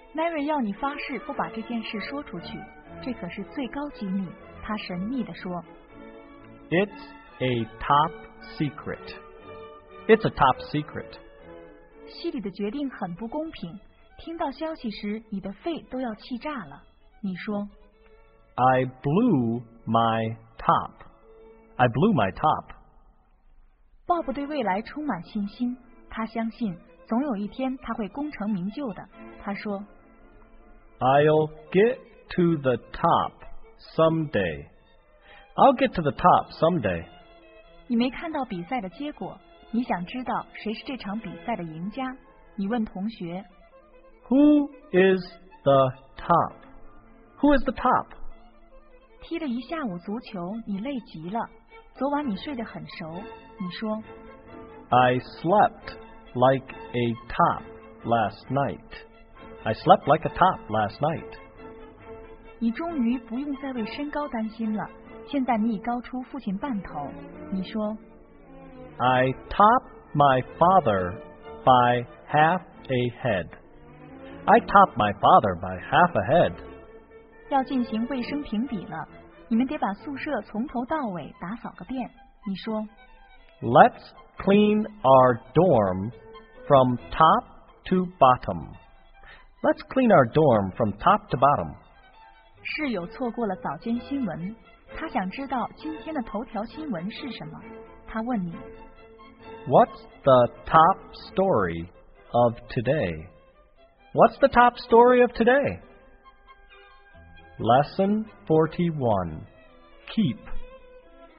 Mary 要你发誓不把这件事说出去，这可是最高机密。他神秘地说 It's a top secret. It's a top secret. 西里的决定很不公平，听到消息时你的肺都要气炸了。你说 I blew my top. I blew my top. 鲍勃对未来充满信心，他相信总有一天他会功成名就的。他说 I'll get to the top someday. I'll get to the top someday. 你没看到比赛的结果，你想知道谁是这场比赛的赢家。你问同学 Who is the top? Who is the top? 踢了一下午足球，你累极了。昨晚你睡得很熟。你说 I slept like a top last night. I slept like a top last night. 你终于不用再为身高担心了，现在你已高出父亲半头。你说 I topped my father by half a head. I topped my father by half a head. 要进行卫生评比了，你们得把宿舍从头到尾打扫个遍。你说 Let's clean our dorm from top to bottom. Let's clean our dorm from top to bottom. 室友错过了早间新闻，他想知道今天的头条新闻是什么。他问你 What's the top story of today? What's the top story of today? Lesson 41. Keep